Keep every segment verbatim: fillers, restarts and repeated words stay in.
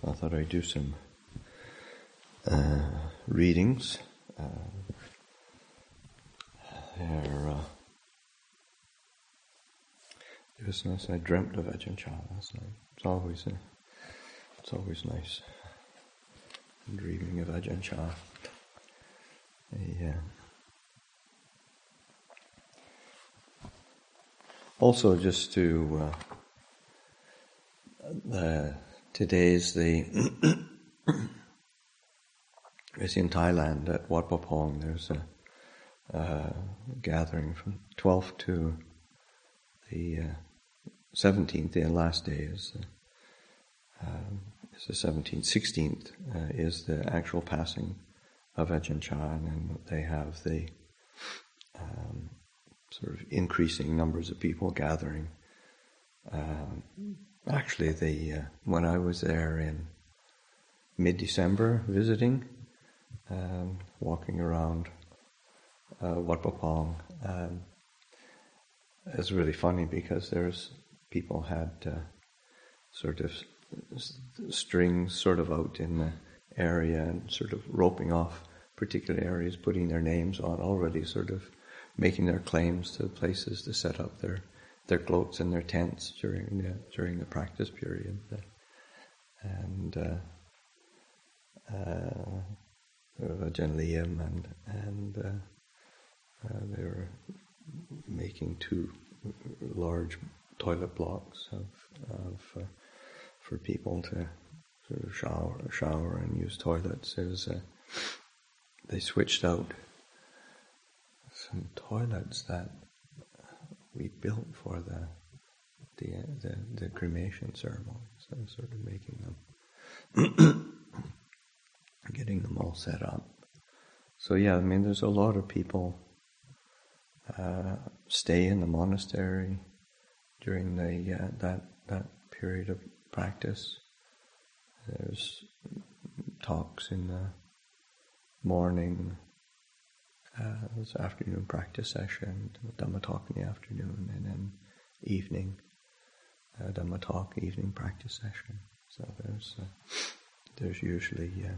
So I thought I'd do some uh, readings. Uh, they're, uh, it was nice. I dreamt of Ajahn Chah last night. It's always uh, it's always nice dreaming of Ajahn Chah. Yeah. Also, just to uh, the today's the it's in Thailand at Wat Pah Pong. There's a uh, gathering from twelfth to the uh, seventeenth. The last day is uh, uh, is the seventeenth. sixteenth uh, is the actual passing of Ajahn Chah, and then they have the um, sort of increasing numbers of people gathering. Um, actually, the uh, when I was there in mid-December visiting, um, walking around uh, Wat Pah Pong, um, it's really funny because there's people had uh, sort of s- strings sort of out in the area and sort of roping off particular areas, putting their names on already, sort of making their claims to places to set up their their floats and their tents during the during the practice period, and uh, uh, Ajahn Liam and and uh, uh, they were making two large toilet blocks of of uh, for people to sort of shower shower and use toilets. It was, uh, they switched out some toilets that we built for the the the, the cremation ceremony, so sort of making them, getting them all set up. So yeah, I mean, there's a lot of people uh, stay in the monastery during the uh, that that period of practice. There's talks in the morning. Uh, there's afternoon practice session, Dhamma talk in the afternoon, and then evening uh, Dhamma talk, evening practice session. So there's uh, there's usually uh,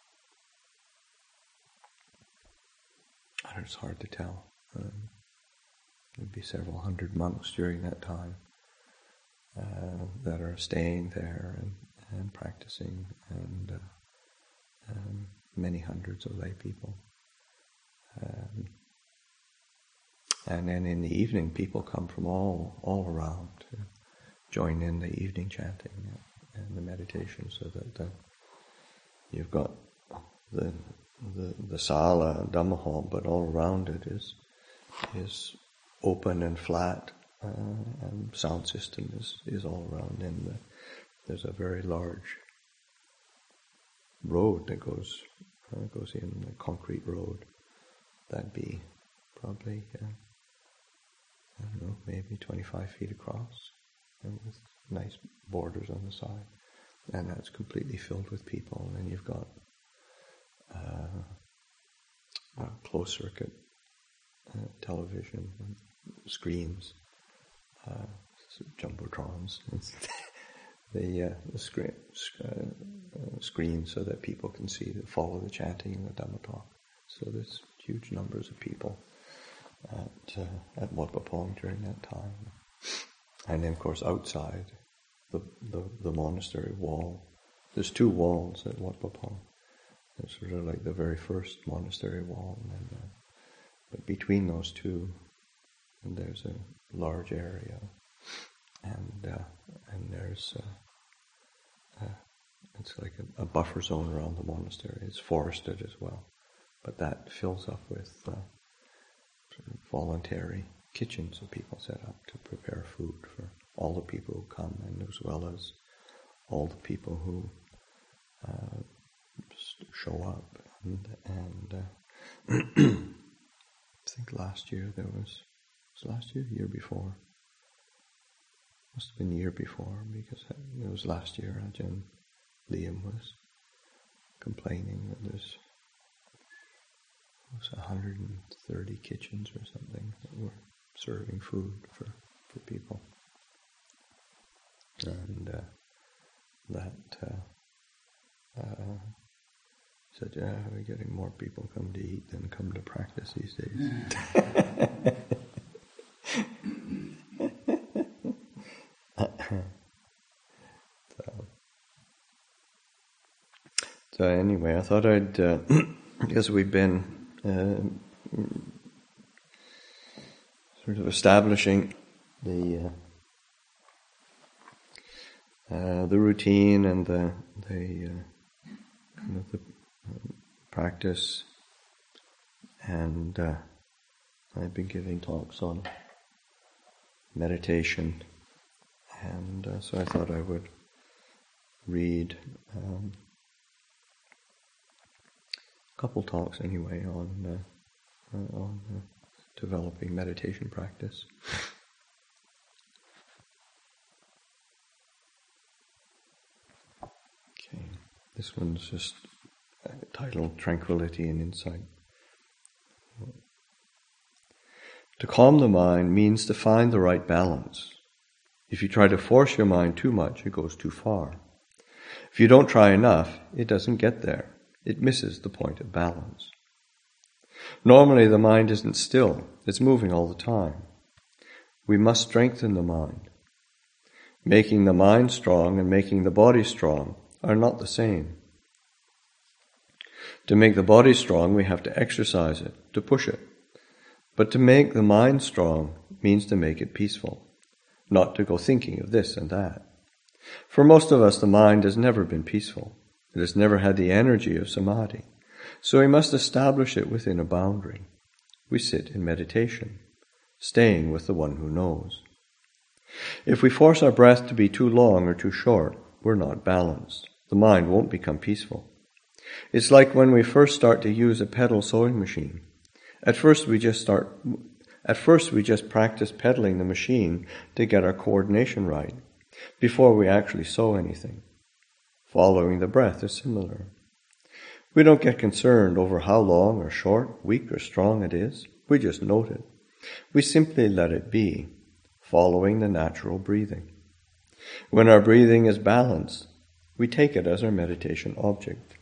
it's hard to tell. Um, there'd be several hundred monks during that time uh, that are staying there and, and practicing, and uh, um, many hundreds of lay people. Um, and then in the evening, people come from all all around to join in the evening chanting and the meditation, so that the, you've got the the the sala, Dhamma hall, but all around it is is open and flat, uh, and sound system is, is all around. And the, there's a very large road that goes uh, goes in, a concrete road. That'd be probably, uh, I don't know, maybe twenty-five feet across, and with nice borders on the side. And that's completely filled with people. And then you've got uh, a closed circuit uh, television and screens, uh, jumbotrons. the uh, the screen, uh, uh, screen so that people can see, follow the chanting and the Dhamma talk. So there's huge numbers of people at uh, at Wat Pah Pong during that time. And then, of course, outside the, the the monastery wall, there's two walls at Wat Pah Pong. There's sort of like the very first monastery wall, and then, uh, but between those two, there's a large area, and uh, and there's uh, uh, it's like a, a buffer zone around the monastery. It's forested as well. But that fills up with uh, sort of voluntary kitchens that people set up to prepare food for all the people who come, and as well as all the people who uh, show up. And, and uh, I think last year there was, was last year, year before? Must have been the year before, because it was last year Ajahn Liam was complaining that there's It was one hundred thirty kitchens or something that were serving food for, for people. And uh, that uh, uh, said, yeah, we're getting more people come to eat than come to practice these days. so, so anyway, I thought I'd, uh, because we've been uh, sort of establishing the uh, uh, the routine and the the uh, kind of the uh, practice, and uh, I've been giving talks on meditation, and uh, so I thought I would read um, a couple talks anyway on uh, uh, on uh, developing meditation practice. Okay, this one's just uh, titled Tranquility and Insight. To calm the mind means to find the right balance. If you try to force your mind too much, it goes too far. If you don't try enough, it doesn't get there. It misses the point of balance. Normally, the mind isn't still. It's moving all the time. We must strengthen the mind. Making the mind strong and making the body strong are not the same. To make the body strong, we have to exercise it, to push it. But to make the mind strong means to make it peaceful, not to go thinking of this and that. For most of us, the mind has never been peaceful. It has never had the energy of samadhi. So we must establish it within a boundary. We sit in meditation, staying with the one who knows. If we force our breath to be too long or too short, we're not balanced. The mind won't become peaceful. It's like when we first start to use a pedal sewing machine. At first we just start, at first we just practice pedaling the machine to get our coordination right, before we actually sew anything. Following the breath is similar. We don't get concerned over how long or short, weak or strong it is. We just note it. We simply let it be, following the natural breathing. When our breathing is balanced, we take it as our meditation object.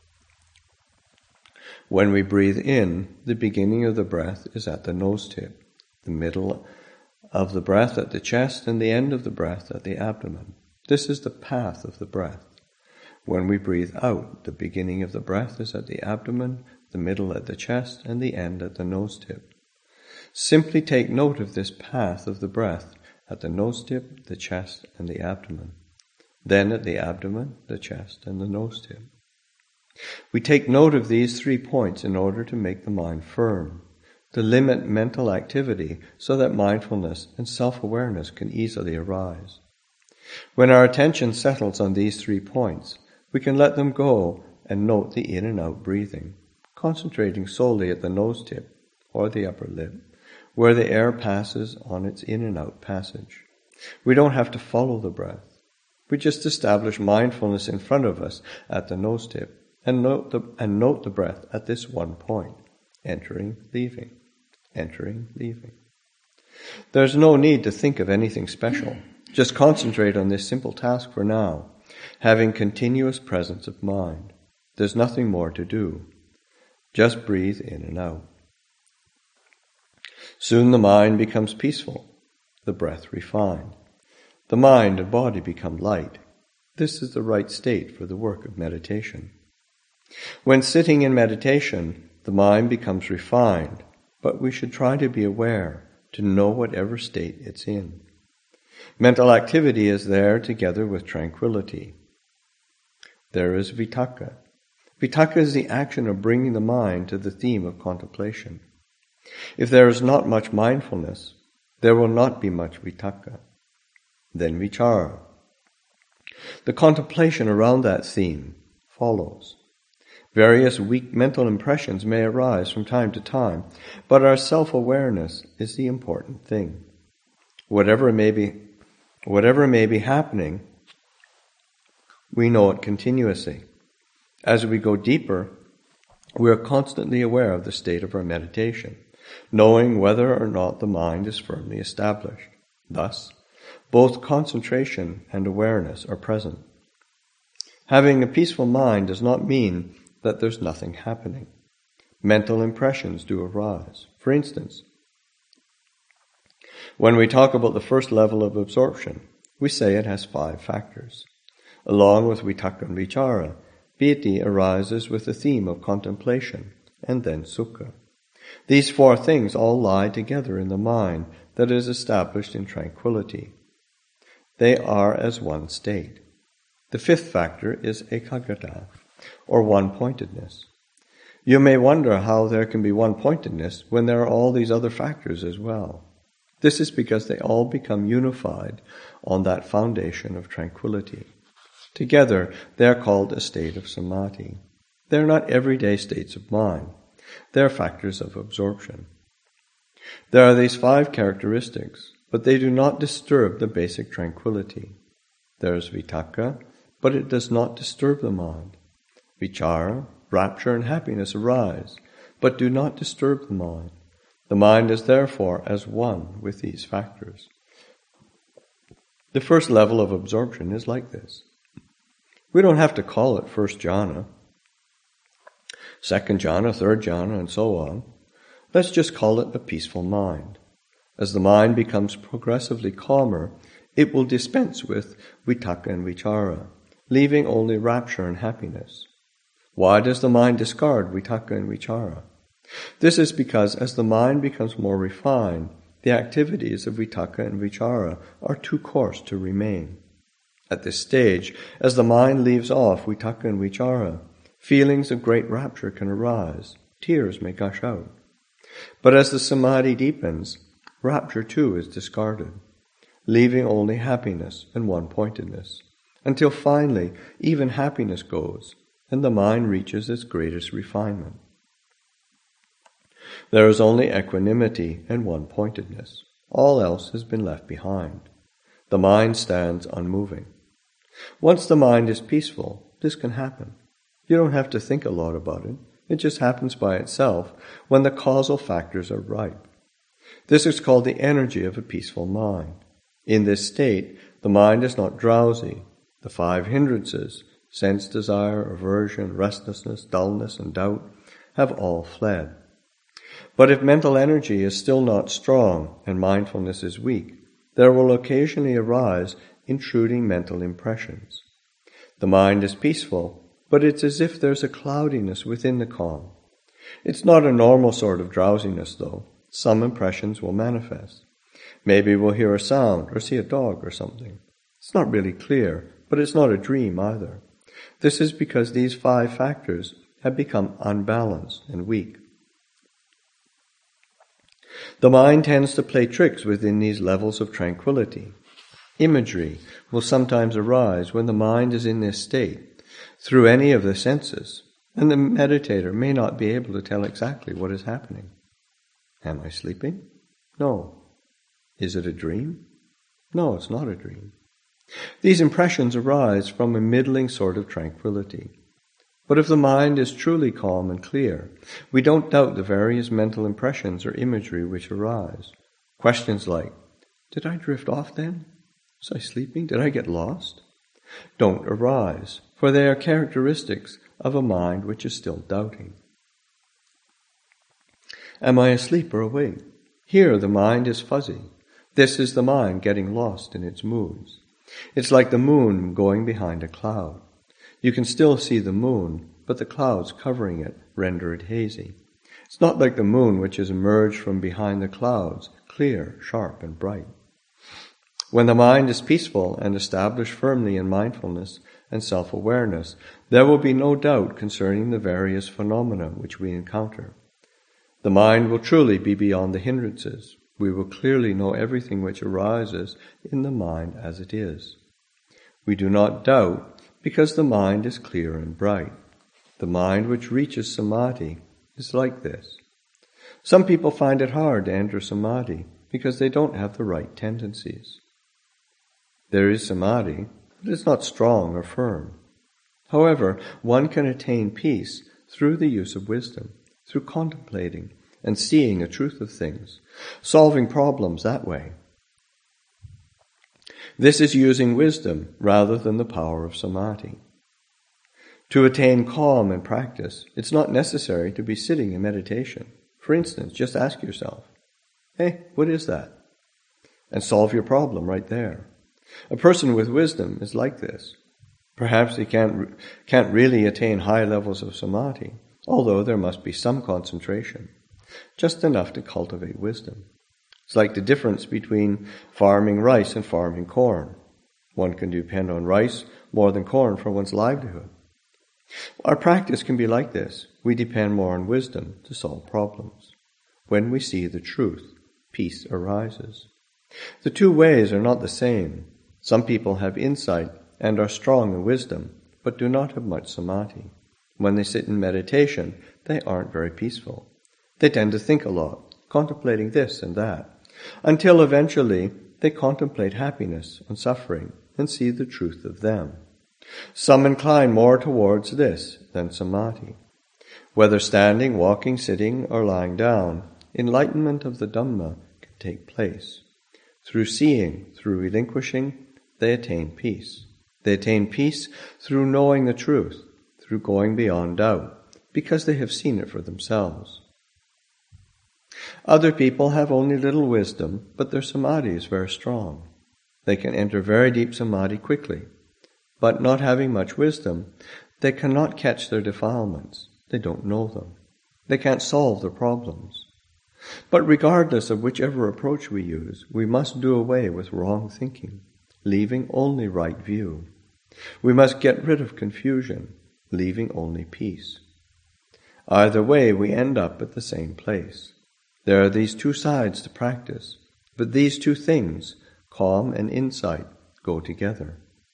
When we breathe in, the beginning of the breath is at the nose tip, the middle of the breath at the chest, and the end of the breath at the abdomen. This is the path of the breath. When we breathe out, the beginning of the breath is at the abdomen, the middle at the chest, and the end at the nose tip. Simply take note of this path of the breath at the nose tip, the chest, and the abdomen. Then at the abdomen, the chest, and the nose tip. We take note of these three points in order to make the mind firm, to limit mental activity so that mindfulness and self-awareness can easily arise. When our attention settles on these three points, we can let them go and note the in and out breathing, concentrating solely at the nose tip or the upper lip, where the air passes on its in and out passage. We don't have to follow the breath. We just establish mindfulness in front of us at the nose tip and note the, and note the breath at this one point, entering, leaving, entering, leaving. There's no need to think of anything special. Just concentrate on this simple task for now, having continuous presence of mind. There's nothing more to do. Just breathe in and out. Soon the mind becomes peaceful, the breath refined. The mind and body become light. This is the right state for the work of meditation. When sitting in meditation, the mind becomes refined, but we should try to be aware, to know whatever state it's in. Mental activity is there together with tranquility. There is vitakka. Vitakka is the action of bringing the mind to the theme of contemplation. If there is not much mindfulness, there will not be much vitakka. Then vichara. The contemplation around that theme follows. Various weak mental impressions may arise from time to time, but our self-awareness is the important thing. Whatever may be, whatever may be happening, we know it continuously. As we go deeper, we are constantly aware of the state of our meditation, knowing whether or not the mind is firmly established. Thus, both concentration and awareness are present. Having a peaceful mind does not mean that there's nothing happening. Mental impressions do arise. For instance, when we talk about the first level of absorption, we say it has five factors. Along with vitakka and vichara, piti arises with the theme of contemplation, and then sukha. These four things all lie together in the mind that is established in tranquility. They are as one state. The fifth factor is ekagrata, or one-pointedness. You may wonder how there can be one-pointedness when there are all these other factors as well. This is because they all become unified on that foundation of tranquility. Together, they are called a state of samadhi. They are not everyday states of mind. They are factors of absorption. There are these five characteristics, but they do not disturb the basic tranquility. There is vitakka, but it does not disturb the mind. Vichara, rapture and happiness arise, but do not disturb the mind. The mind is therefore as one with these factors. The first level of absorption is like this. We don't have to call it first jhana, second jhana, third jhana, and so on. Let's just call it a peaceful mind. As the mind becomes progressively calmer, it will dispense with vitakka and vichara, leaving only rapture and happiness. Why does the mind discard vitakka and vichara? This is because as the mind becomes more refined, the activities of vitakka and vichara are too coarse to remain. At this stage, as the mind leaves off vitakka and vichara, feelings of great rapture can arise, tears may gush out. But as the samadhi deepens, rapture too is discarded, leaving only happiness and one-pointedness, until finally even happiness goes, and the mind reaches its greatest refinement. There is only equanimity and one-pointedness. All else has been left behind. The mind stands unmoving. Once the mind is peaceful, this can happen. You don't have to think a lot about it. It just happens by itself when the causal factors are ripe. This is called the energy of a peaceful mind. In this state, the mind is not drowsy. The five hindrances, sense desire, aversion, restlessness, dullness, and doubt, have all fled. But if mental energy is still not strong and mindfulness is weak, there will occasionally arise intruding mental impressions. The mind is peaceful, but it's as if there's a cloudiness within the calm. It's not a normal sort of drowsiness, though. Some impressions will manifest. Maybe we'll hear a sound or see a dog or something. It's not really clear, but it's not a dream either. This is because these five factors have become unbalanced and weak. The mind tends to play tricks within these levels of tranquility. Imagery will sometimes arise when the mind is in this state, through any of the senses, and the meditator may not be able to tell exactly what is happening. Am I sleeping? No. Is it a dream? No, it's not a dream. These impressions arise from a middling sort of tranquility. But if the mind is truly calm and clear, we don't doubt the various mental impressions or imagery which arise. Questions like, did I drift off then? Was I sleeping? Did I get lost? Don't arise, for they are characteristics of a mind which is still doubting. Am I asleep or awake? Here the mind is fuzzy. This is the mind getting lost in its moods. It's like the moon going behind a cloud. You can still see the moon, but the clouds covering it render it hazy. It's not like the moon which has emerged from behind the clouds, clear, sharp, and bright. When the mind is peaceful and established firmly in mindfulness and self-awareness, there will be no doubt concerning the various phenomena which we encounter. The mind will truly be beyond the hindrances. We will clearly know everything which arises in the mind as it is. We do not doubt because the mind is clear and bright. The mind which reaches samadhi is like this. Some people find it hard to enter samadhi because they don't have the right tendencies. There is samadhi, but it's not strong or firm. However, one can attain peace through the use of wisdom, through contemplating and seeing the truth of things, solving problems that way. This is using wisdom rather than the power of samadhi. To attain calm and practice, it's not necessary to be sitting in meditation. For instance, just ask yourself, hey, what is that? And solve your problem right there. A person with wisdom is like this. Perhaps he can't, can't really attain high levels of samadhi, although there must be some concentration, just enough to cultivate wisdom. It's like the difference between farming rice and farming corn. One can depend on rice more than corn for one's livelihood. Our practice can be like this. We depend more on wisdom to solve problems. When we see the truth, peace arises. The two ways are not the same. Some people have insight and are strong in wisdom, but do not have much samadhi. When they sit in meditation, they aren't very peaceful. They tend to think a lot, contemplating this and that, until eventually they contemplate happiness and suffering and see the truth of them. Some incline more towards this than samadhi. Whether standing, walking, sitting, or lying down, enlightenment of the Dhamma can take place. Through seeing, through relinquishing, they attain peace. They attain peace through knowing the truth, through going beyond doubt, because they have seen it for themselves. Other people have only little wisdom, but their samadhi is very strong. They can enter very deep samadhi quickly, but not having much wisdom, they cannot catch their defilements. They don't know them. They can't solve their problems. But regardless of whichever approach we use, we must do away with wrong thinking, leaving only right view. We must get rid of confusion, leaving only peace. Either way, we end up at the same place. There are these two sides to practice, but these two things, calm and insight, go together.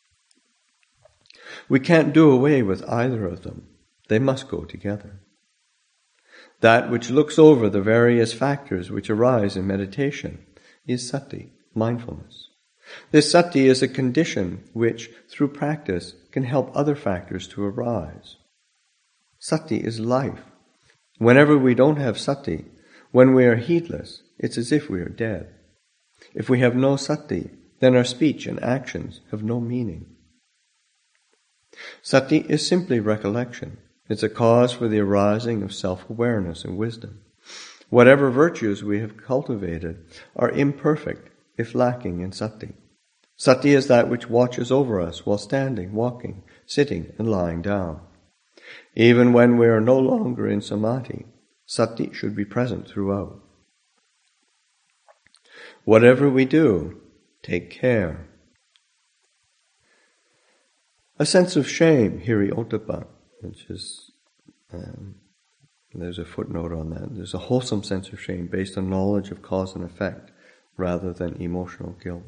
We can't do away with either of them. They must go together. That which looks over the various factors which arise in meditation is sati, mindfulness. This sati is a condition which, through practice, can help other factors to arise. Sati is life. Whenever we don't have sati, when we are heedless, it's as if we are dead. If we have no sati, then our speech and actions have no meaning. Sati is simply recollection. It's a cause for the arising of self-awareness and wisdom. Whatever virtues we have cultivated are imperfect if lacking in sati. Sati is that which watches over us while standing, walking, sitting, and lying down. Even when we are no longer in samadhi, sati should be present throughout. Whatever we do, take care. A sense of shame, hiri ottappa, which is, um, there's a footnote on that. There's a wholesome sense of shame based on knowledge of cause and effect rather than emotional guilt.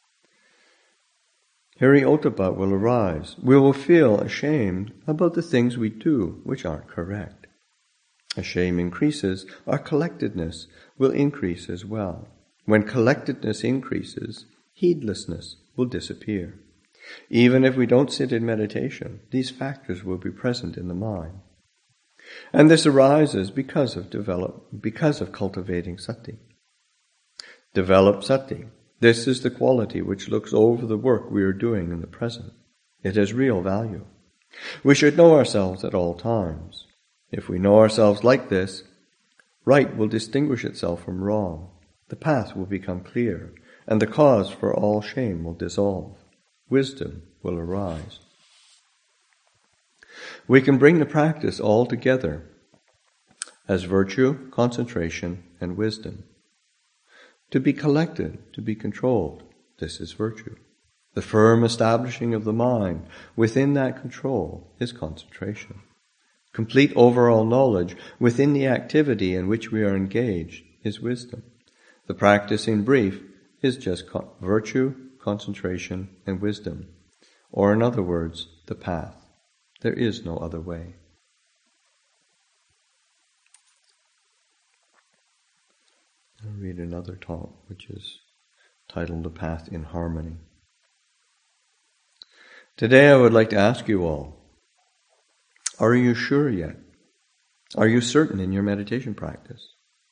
Hiri ottappa will arise. We will feel ashamed about the things we do which aren't correct. As shame increases, our collectedness will increase as well. When collectedness increases, heedlessness will disappear. Even if we don't sit in meditation, these factors will be present in the mind. And this arises because of develop, because of cultivating sati. Develop sati. This is the quality which looks over the work we are doing in the present. It has real value. We should know ourselves at all times. If we know ourselves like this, right will distinguish itself from wrong. The path will become clear, and the cause for all shame will dissolve. Wisdom will arise. We can bring the practice all together as virtue, concentration, and wisdom. To be collected, to be controlled, this is virtue. The firm establishing of the mind within that control is concentration. Complete overall knowledge within the activity in which we are engaged is wisdom. The practice, in brief, is just co- virtue, concentration, and wisdom. Or in other words, the path. There is no other way. I'll read another talk, which is titled The Path in Harmony. Today I would like to ask you all, are you sure yet? Are you certain in your meditation practice?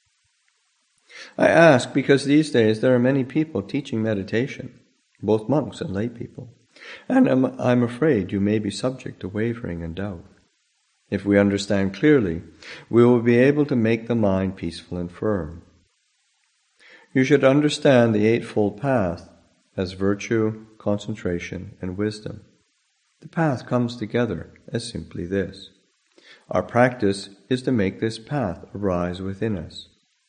I ask because these days there are many people teaching meditation, both monks and lay people, And I'm, I'm afraid you may be subject to wavering and doubt. If we understand clearly, we will be able to make the mind peaceful and firm. You should understand the Eightfold Path as virtue, concentration, and wisdom. The path comes together as simply this. Our practice is to make this path arise within us.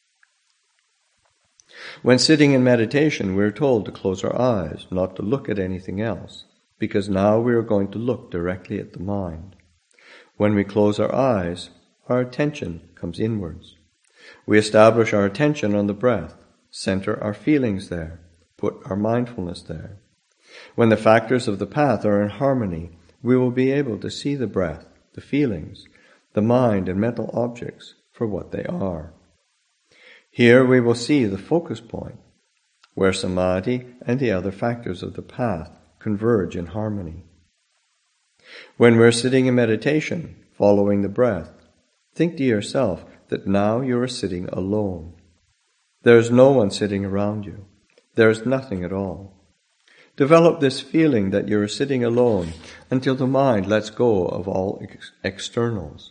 When sitting in meditation, we are told to close our eyes, not to look at anything else, because now we are going to look directly at the mind. When we close our eyes, our attention comes inwards. We establish our attention on the breath, center our feelings there, put our mindfulness there. When the factors of the path are in harmony, we will be able to see the breath, the feelings, the mind and mental objects for what they are. Here we will see the focus point, where samadhi and the other factors of the path converge in harmony. When we're sitting in meditation, following the breath, think to yourself that now you are sitting alone. There is no one sitting around you. There is nothing at all. Develop this feeling that you are sitting alone until the mind lets go of all ex- externals,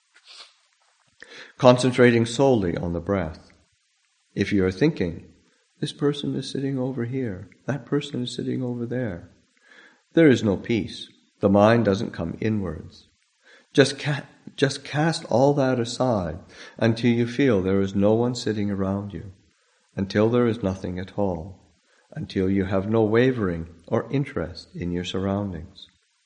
concentrating solely on the breath. If you are thinking, this person is sitting over here, that person is sitting over there, there is no peace. The mind doesn't come inwards. Just, ca- just cast all that aside until you feel there is no one sitting around you, until there is nothing at all, until you have no wavering or interest in your surroundings.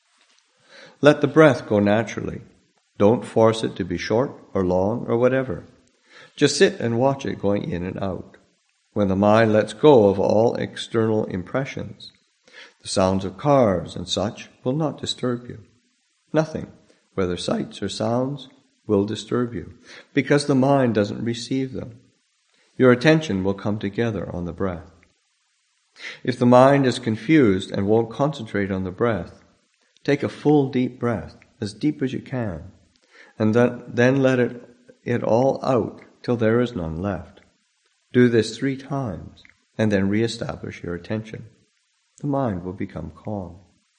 Let the breath go naturally. Don't force it to be short or long or whatever. Just sit and watch it going in and out. When the mind lets go of all external impressions, the sounds of cars and such will not disturb you. Nothing, whether sights or sounds, will disturb you, because the mind doesn't receive them. Your attention will come together on the breath. If the mind is confused and won't concentrate on the breath, take a full deep breath, as deep as you can, and then, then let it, it all out till there is none left. Do this three times, and then re-establish your attention. The mind will become calm.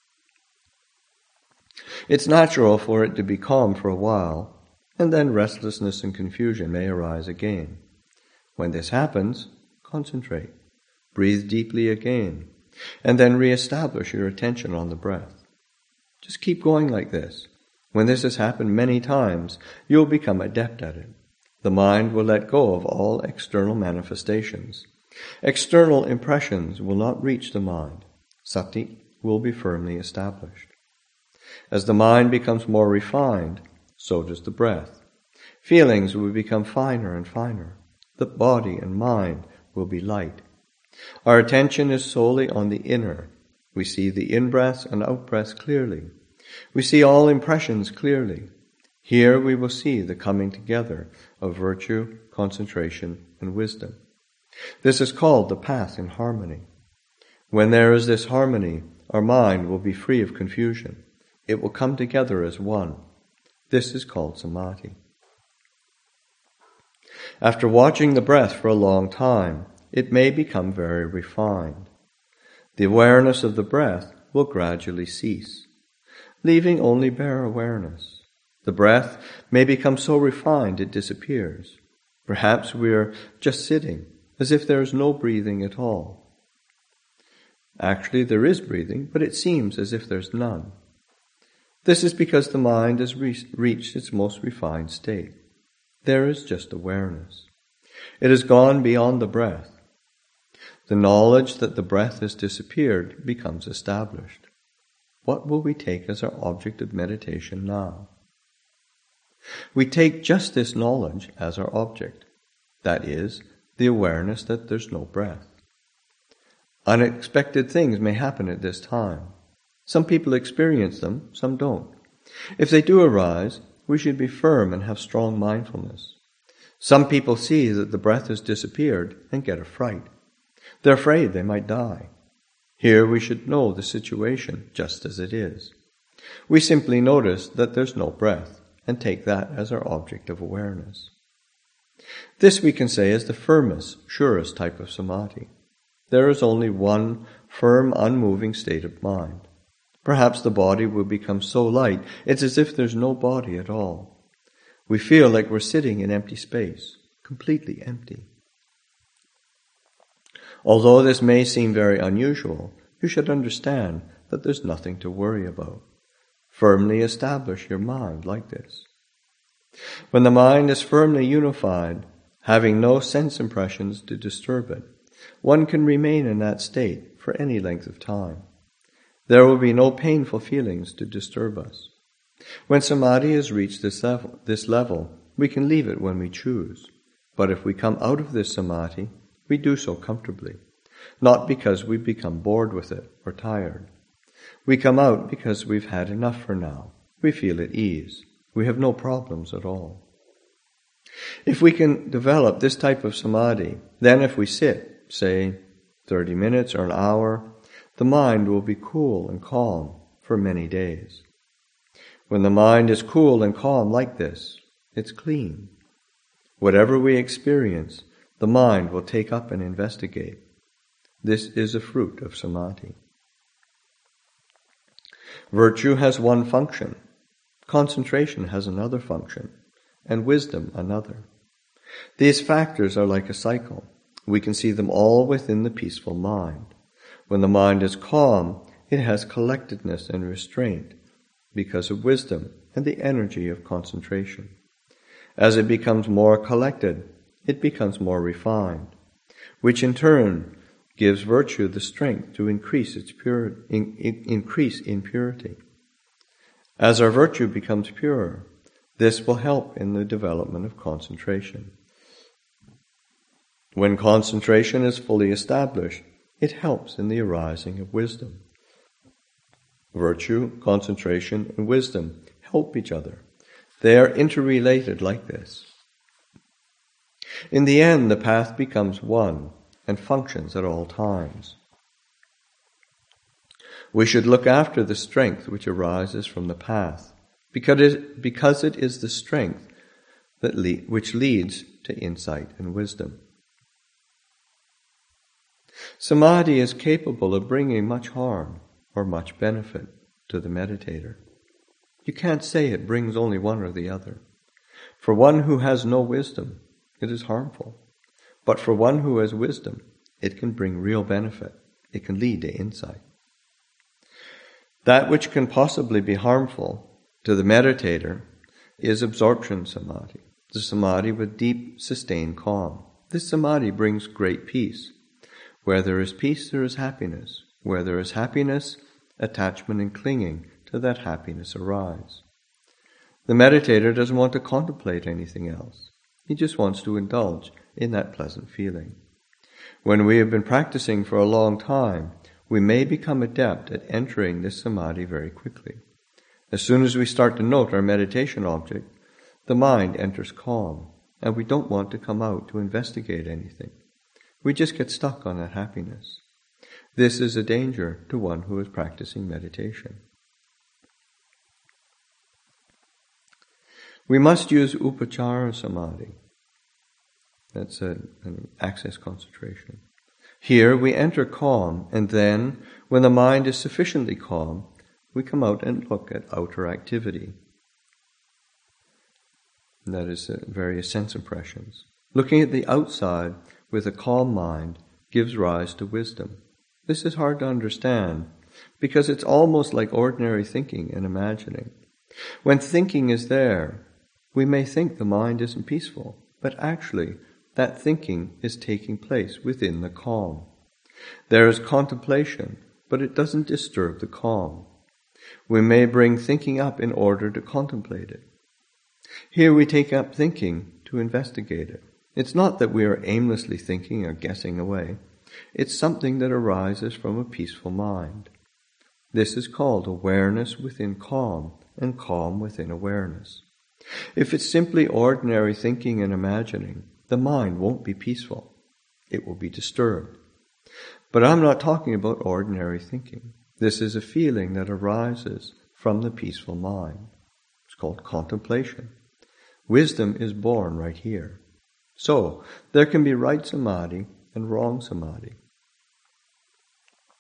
It's natural for it to be calm for a while, and then restlessness and confusion may arise again. When this happens, concentrate. Breathe deeply again, and then re-establish your attention on the breath. Just keep going like this. When this has happened many times, you'll become adept at it. The mind will let go of all external manifestations. External impressions will not reach the mind. Sati will be firmly established. As the mind becomes more refined, so does the breath. Feelings will become finer and finer. The body and mind will be light. Our attention is solely on the inner. We see the in-breaths and out-breaths clearly. We see all impressions clearly. Here we will see the coming together of virtue, concentration, and wisdom. This is called the path in harmony. When there is this harmony, our mind will be free of confusion. It will come together as one. This is called samadhi. After watching the breath for a long time, it may become very refined. The awareness of the breath will gradually cease, leaving only bare awareness. The breath may become so refined it disappears. Perhaps we are just sitting, as if there is no breathing at all. Actually, there is breathing, but it seems as if there's none. This is because the mind has re- reached its most refined state. There is just awareness. It has gone beyond the breath. The knowledge that the breath has disappeared becomes established. What will we take as our object of meditation now? We take just this knowledge as our object. That is, the awareness that there's no breath. Unexpected things may happen at this time. Some people experience them, some don't. If they do arise, we should be firm and have strong mindfulness. Some people see that the breath has disappeared and get a fright. They're afraid they might die. Here we should know the situation just as it is. We simply notice that there's no breath and take that as our object of awareness. This we can say is the firmest, surest type of samadhi. There is only one firm, unmoving state of mind. Perhaps the body will become so light, it's as if there's no body at all. We feel like we're sitting in empty space, completely empty. Although this may seem very unusual, you should understand that there's nothing to worry about. Firmly establish your mind like this. When the mind is firmly unified, having no sense impressions to disturb it, one can remain in that state for any length of time. There will be no painful feelings to disturb us. When samadhi has reached this level, this level, we can leave it when we choose. But if we come out of this samadhi, we do so comfortably, not because we've become bored with it or tired. We come out because we've had enough for now. We feel at ease. We have no problems at all. If we can develop this type of samadhi, then if we sit, say, thirty minutes or an hour, the mind will be cool and calm for many days. When the mind is cool and calm like this, it's clean. Whatever we experience, the mind will take up and investigate. This is a fruit of samadhi. Virtue has one function, concentration has another function, and wisdom another. These factors are like a cycle. We can see them all within the peaceful mind. When the mind is calm, it has collectedness and restraint because of wisdom and the energy of concentration. As it becomes more collected, it becomes more refined, which in turn gives virtue the strength to increase its pure, in, in, increase in purity. As our virtue becomes pure, this will help in the development of concentration. When concentration is fully established, it helps in the arising of wisdom. Virtue, concentration, and wisdom help each other. They are interrelated like this. In the end, the path becomes one and functions at all times. We should look after the strength which arises from the path, because it, because it is the strength that le- which leads to insight and wisdom. Samadhi is capable of bringing much harm or much benefit to the meditator. You can't say it brings only one or the other. For one who has no wisdom, it is harmful. But for one who has wisdom, it can bring real benefit. It can lead to insight. That which can possibly be harmful to the meditator is absorption samadhi, the samadhi with deep, sustained calm. This samadhi brings great peace. Where there is peace, there is happiness. Where there is happiness, attachment and clinging to that happiness arise. The meditator doesn't want to contemplate anything else. He just wants to indulge in that pleasant feeling. When we have been practicing for a long time, we may become adept at entering this samadhi very quickly. As soon as we start to note our meditation object, the mind enters calm, and we don't want to come out to investigate anything. We just get stuck on that happiness. This is a danger to one who is practicing meditation. We must use upachara samadhi. That's a, an access concentration. Here we enter calm, and then, when the mind is sufficiently calm, we come out and look at outer activity. And that is uh, various sense impressions. Looking at the outside with a calm mind gives rise to wisdom. This is hard to understand because it's almost like ordinary thinking and imagining. When thinking is there, we may think the mind isn't peaceful, but actually that thinking is taking place within the calm. There is contemplation, but it doesn't disturb the calm. We may bring thinking up in order to contemplate it. Here we take up thinking to investigate it. It's not that we are aimlessly thinking or guessing away. It's something that arises from a peaceful mind. This is called awareness within calm and calm within awareness. If it's simply ordinary thinking and imagining, the mind won't be peaceful. It will be disturbed. But I'm not talking about ordinary thinking. This is a feeling that arises from the peaceful mind. It's called contemplation. Wisdom is born right here. So, there can be right samadhi and wrong samadhi.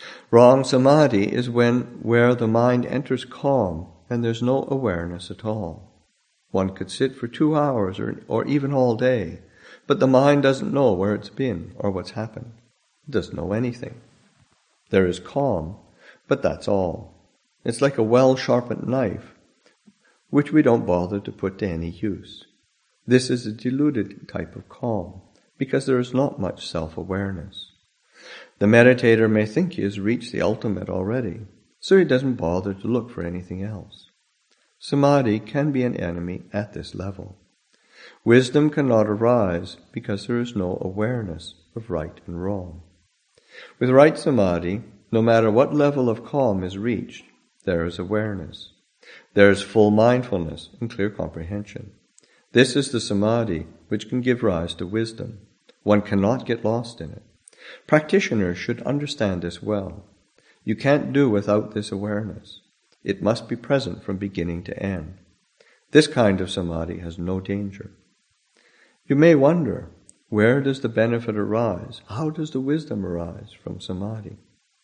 Wrong samadhi is when where the mind enters calm and there's no awareness at all. One could sit for two hours or, or even all day, but the mind doesn't know where it's been or what's happened. It doesn't know anything. There is calm, but that's all. It's like a well-sharpened knife, which we don't bother to put to any use. This is a deluded type of calm, because there is not much self-awareness. The meditator may think he has reached the ultimate already, so he doesn't bother to look for anything else. Samadhi can be an enemy at this level. Wisdom cannot arise because there is no awareness of right and wrong. With right samadhi, no matter what level of calm is reached, there is awareness. There is full mindfulness and clear comprehension. This is the samadhi which can give rise to wisdom. One cannot get lost in it. Practitioners should understand this well. You can't do without this awareness. It must be present from beginning to end. This kind of samadhi has no danger. You may wonder, where does the benefit arise? How does the wisdom arise from samadhi?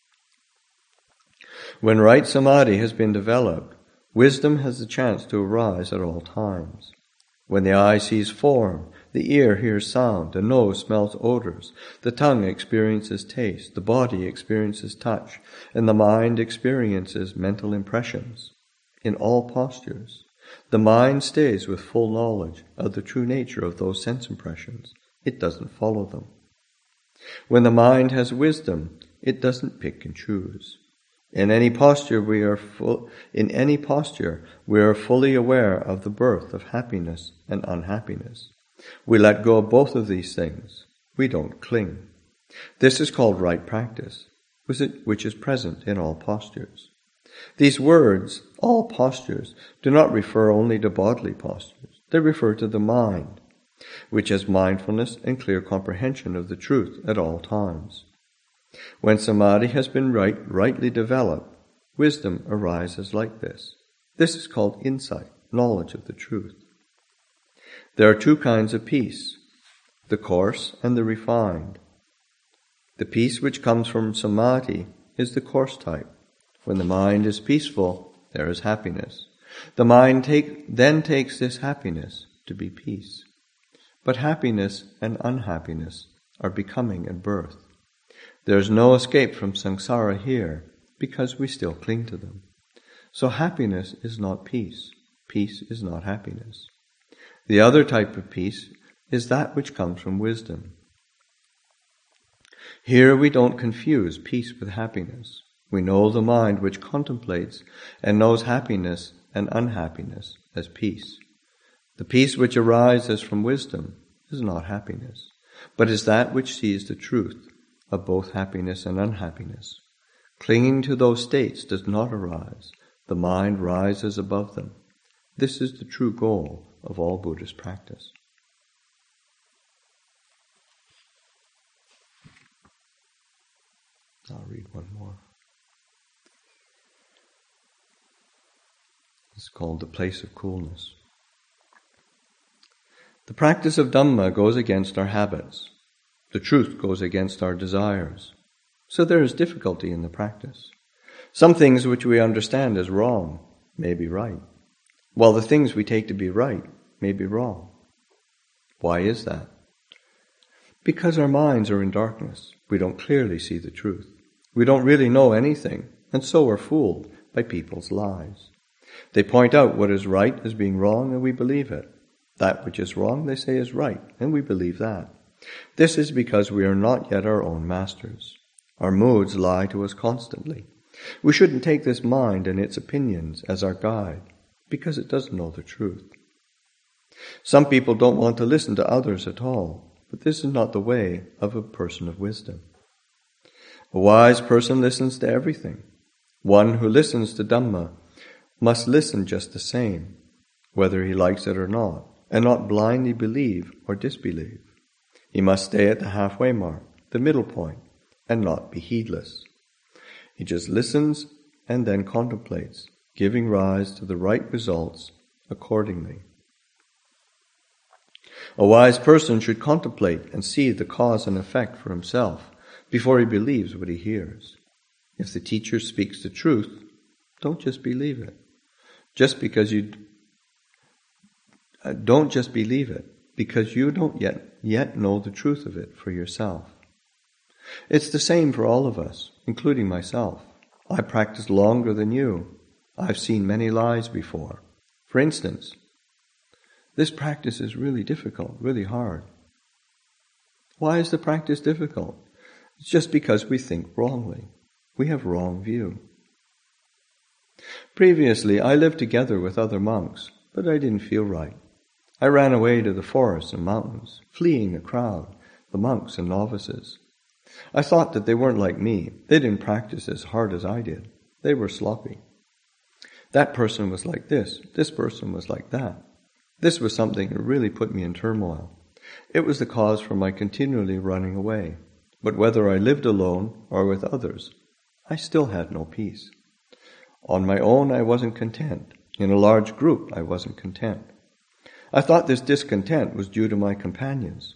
When right samadhi has been developed, wisdom has the chance to arise at all times. When the eye sees form, the ear hears sound, the nose smells odors, the tongue experiences taste, the body experiences touch, and the mind experiences mental impressions. In all postures, the mind stays with full knowledge of the true nature of those sense impressions. It doesn't follow them. When the mind has wisdom, it doesn't pick and choose. In any posture we are full, in any posture we are fully aware of the birth of happiness and unhappiness. We let go of both of these things. We don't cling. This is called right practice, which is present in all postures. These words, all postures, do not refer only to bodily postures. They refer to the mind, which has mindfulness and clear comprehension of the truth at all times. When samadhi has been right, rightly developed, wisdom arises like this. This is called insight, knowledge of the truth. There are two kinds of peace, the coarse and the refined. The peace which comes from samadhi is the coarse type. When the mind is peaceful, there is happiness. The mind take, then takes this happiness to be peace. But happiness and unhappiness are becoming and birth. There is no escape from samsara here because we still cling to them. So happiness is not peace. Peace is not happiness. The other type of peace is that which comes from wisdom. Here we don't confuse peace with happiness. We know the mind which contemplates and knows happiness and unhappiness as peace. The peace which arises from wisdom is not happiness, but is that which sees the truth of both happiness and unhappiness. Clinging to those states does not arise. The mind rises above them. This is the true goal of all Buddhist practice. I'll read one more. It's called the place of coolness. The practice of Dhamma goes against our habits. The truth goes against our desires. So there is difficulty in the practice. Some things which we understand as wrong may be right, while the things we take to be right may be wrong. Why is that? Because our minds are in darkness. We don't clearly see the truth. We don't really know anything, and so are fooled by people's lies. They point out what is right as being wrong, and we believe it. That which is wrong, they say, is right, and we believe that. This is because we are not yet our own masters. Our moods lie to us constantly. We shouldn't take this mind and its opinions as our guide, because it doesn't know the truth. Some people don't want to listen to others at all, but this is not the way of a person of wisdom. A wise person listens to everything. One who listens to Dhamma must listen just the same, whether he likes it or not, and not blindly believe or disbelieve. He must stay at the halfway mark, the middle point, and not be heedless. He just listens and then contemplates, giving rise to the right results accordingly. A wise person should contemplate and see the cause and effect for himself before he believes what he hears. If the teacher speaks the truth, don't just believe it. Just because you uh, don't just believe it, because you don't yet yet know the truth of it for yourself. It's the same for all of us, including myself. I practiced longer than you. I've seen many lies before. For instance, this practice is really difficult, really hard. Why is the practice difficult? It's just because we think wrongly. We have wrong view. Previously, I lived together with other monks, but I didn't feel right. I ran away to the forests and mountains, fleeing a crowd, the monks and novices. I thought that they weren't like me. They didn't practice as hard as I did. They were sloppy. That person was like this. This person was like that. This was something that really put me in turmoil. It was the cause for my continually running away. But whether I lived alone or with others, I still had no peace. On my own, I wasn't content. In a large group, I wasn't content. I thought this discontent was due to my companions,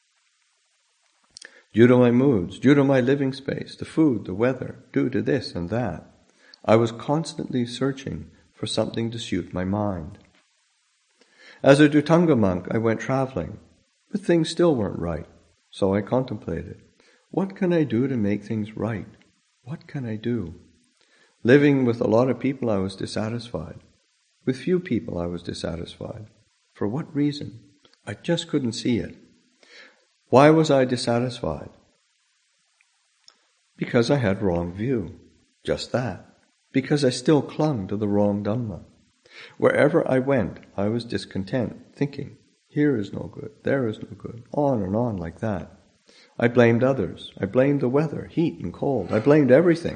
due to my moods, due to my living space, the food, the weather, due to this and that. I was constantly searching for something to suit my mind. As a Dhutanga monk, I went traveling, but things still weren't right. So I contemplated, what can I do to make things right? What can I do? Living with a lot of people, I was dissatisfied. With few people, I was dissatisfied. For what reason? I just couldn't see it. Why was I dissatisfied? Because I had wrong view. Just that. Because I still clung to the wrong Dhamma. Wherever I went, I was discontent, thinking, here is no good, there is no good, on and on like that. I blamed others. I blamed the weather, heat and cold. I blamed everything.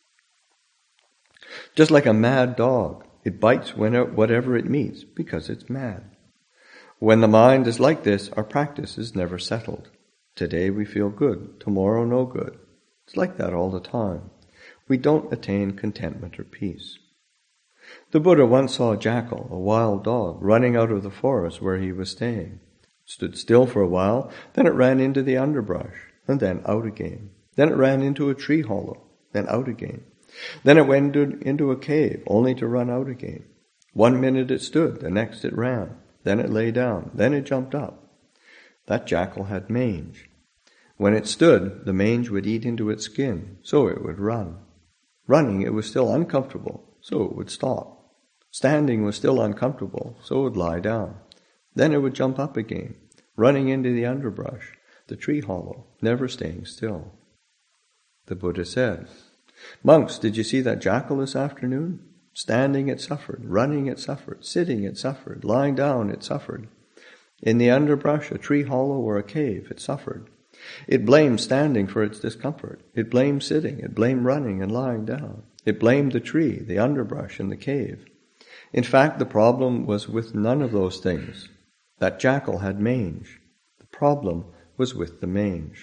Just like a mad dog, it bites whatever it meets because it's mad. When the mind is like this, our practice is never settled. Today we feel good, tomorrow no good. It's like that all the time. We don't attain contentment or peace. The Buddha once saw a jackal, a wild dog, running out of the forest where he was staying. It stood still for a while, then it ran into the underbrush, and then out again. Then it ran into a tree hollow, then out again. Then it went into a cave, only to run out again. One minute it stood, the next it ran. Then it lay down, then it jumped up. That jackal had mange. When it stood, the mange would eat into its skin, so it would run. Running, it was still uncomfortable, so it would stop. Standing was still uncomfortable, so it would lie down. Then it would jump up again, running into the underbrush, the tree hollow, never staying still. The Buddha said, "Monks, did you see that jackal this afternoon? Standing it suffered, running it suffered, sitting it suffered, lying down it suffered. In the underbrush, a tree hollow, or a cave, it suffered. It blamed standing for its discomfort. It blamed sitting. It blamed running and lying down. It blamed the tree, the underbrush, and the cave. In fact, the problem was with none of those things. That jackal had mange. The problem was with the mange."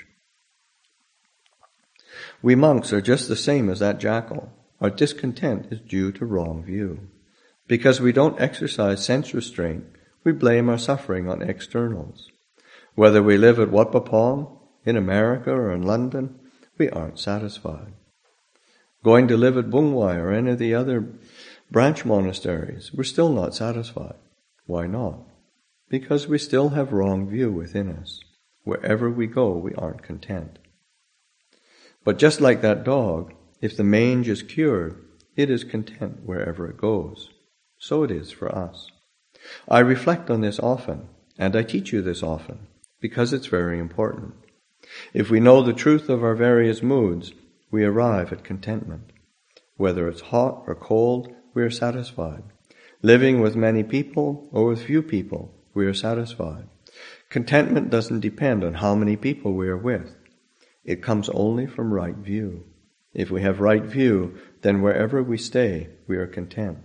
We monks are just the same as that jackal. Our discontent is due to wrong view. Because we don't exercise sense restraint, we blame our suffering on externals. Whether we live at Wat Pah Pong, in America or in London, we aren't satisfied. Going to live at Bung Wai or any of the other branch monasteries, we're still not satisfied. Why not? Because we still have wrong view within us. Wherever we go, we aren't content. But just like that dog, if the mange is cured, it is content wherever it goes. So it is for us. I reflect on this often, and I teach you this often, because it's very important. If we know the truth of our various moods, we arrive at contentment. Whether it's hot or cold, we are satisfied. Living with many people or with few people, we are satisfied. Contentment doesn't depend on how many people we are with. It comes only from right view. If we have right view, then wherever we stay, we are content.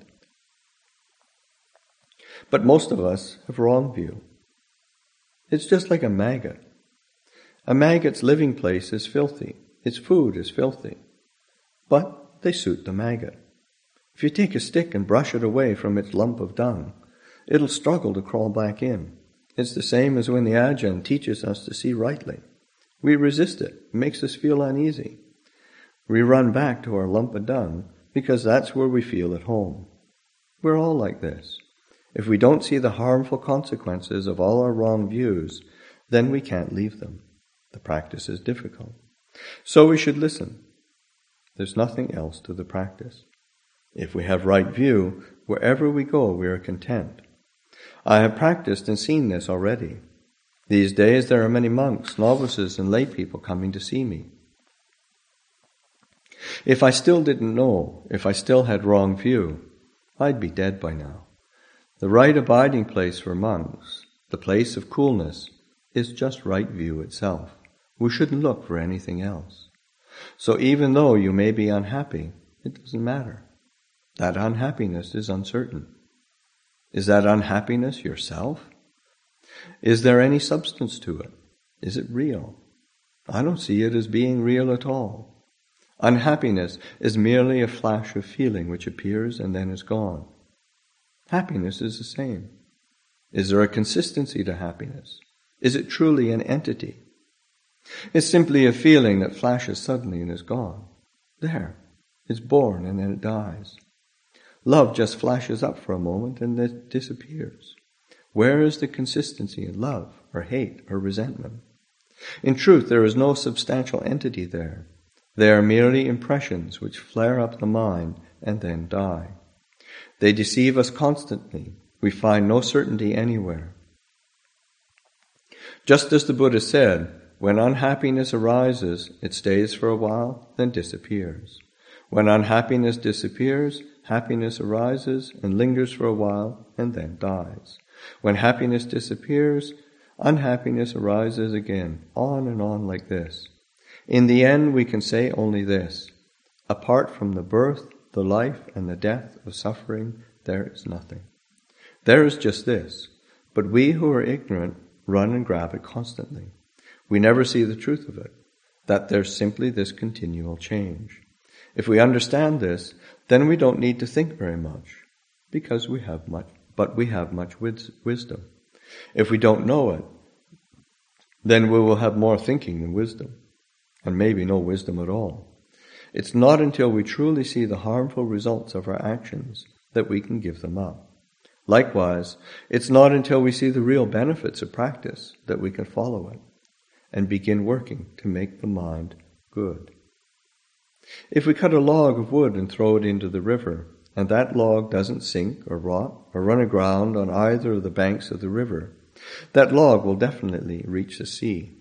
But most of us have wrong view. It's just like a maggot. A maggot's living place is filthy. Its food is filthy. But they suit the maggot. If you take a stick and brush it away from its lump of dung, it'll struggle to crawl back in. It's the same as when the Ajahn teaches us to see rightly. We resist it. It makes us feel uneasy. We run back to our lump of dung because that's where we feel at home. We're all like this. If we don't see the harmful consequences of all our wrong views, then we can't leave them. The practice is difficult. So we should listen. There's nothing else to the practice. If we have right view, wherever we go, we are content. I have practiced and seen this already. These days there are many monks, novices, and lay people coming to see me. If I still didn't know, if I still had wrong view, I'd be dead by now. The right abiding place for monks, the place of coolness, is just right view itself. We shouldn't look for anything else. So even though you may be unhappy, it doesn't matter. That unhappiness is uncertain. Is that unhappiness yourself? Is there any substance to it? Is it real? I don't see it as being real at all. Unhappiness is merely a flash of feeling which appears and then is gone. Happiness is the same. Is there a consistency to happiness? Is it truly an entity? It's simply a feeling that flashes suddenly and is gone. There, it's born and then it dies. Love just flashes up for a moment and then disappears. Where is the consistency in love or hate or resentment? In truth, there is no substantial entity there. They are merely impressions which flare up the mind and then die. They deceive us constantly. We find no certainty anywhere. Just as the Buddha said, when unhappiness arises, it stays for a while, then disappears. When unhappiness disappears, happiness arises and lingers for a while and then dies. When happiness disappears, unhappiness arises again, on and on like this. In the end, we can say only this: apart from the birth, the life, and the death of suffering, there is nothing. There is just this, but we who are ignorant run and grab it constantly. We never see the truth of it, that there's simply this continual change. If we understand this, then we don't need to think very much, because we have much, but we have much wis- wisdom. If we don't know it, then we will have more thinking than wisdom, and maybe no wisdom at all. It's not until we truly see the harmful results of our actions that we can give them up. Likewise, it's not until we see the real benefits of practice that we can follow it and begin working to make the mind good. If we cut a log of wood and throw it into the river, and that log doesn't sink or rot or run aground on either of the banks of the river, that log will definitely reach the sea.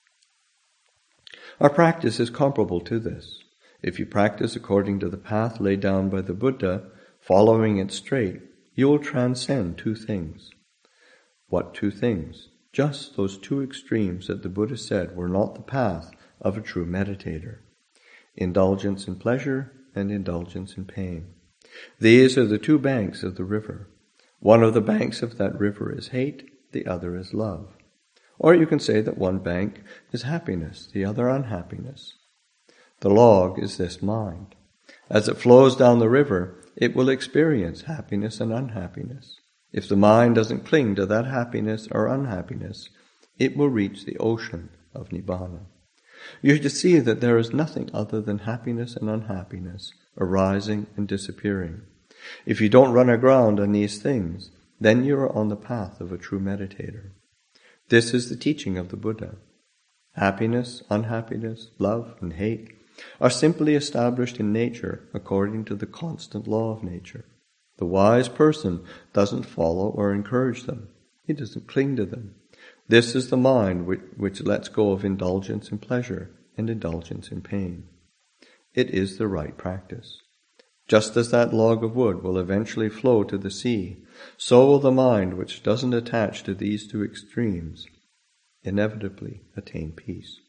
Our practice is comparable to this. If you practice according to the path laid down by the Buddha, following it straight, you will transcend two things. What two things? Just those two extremes that the Buddha said were not the path of a true meditator. Indulgence in pleasure and indulgence in pain. These are the two banks of the river. One of the banks of that river is hate, the other is love. Or you can say that one bank is happiness, the other unhappiness. The log is this mind. As it flows down the river, it will experience happiness and unhappiness. If the mind doesn't cling to that happiness or unhappiness, it will reach the ocean of Nibbana. You should see that there is nothing other than happiness and unhappiness, arising and disappearing. If you don't run aground on these things, then you are on the path of a true meditator. This is the teaching of the Buddha. Happiness, unhappiness, love, and hate are simply established in nature according to the constant law of nature. The wise person doesn't follow or encourage them. He doesn't cling to them. This is the mind which, which lets go of indulgence in pleasure and indulgence in pain. It is the right practice. Just as that log of wood will eventually flow to the sea, so will the mind which doesn't attach to these two extremes inevitably attain peace.